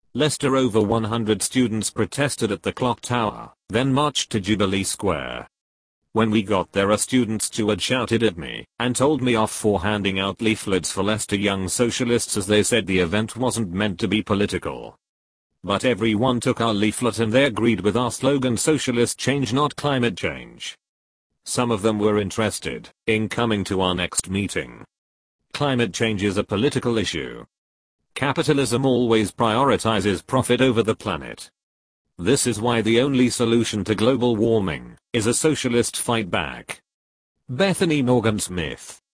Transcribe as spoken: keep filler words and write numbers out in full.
Leicester. Over one hundred students protested at the clock tower, then marched to Jubilee Square. When we got there, a student steward shouted at me and told me off for handing out leaflets for Leicester Young Socialists, as they said the event wasn't meant to be political. But everyone took our leaflet and they agreed with our slogan, socialist change not climate change. Some of them were interested in coming to our next meeting. Climate change is a political issue. Capitalism always prioritizes profit over the planet. This is why the only solution to global warming is a socialist fight back. Bethany Morgan Smith.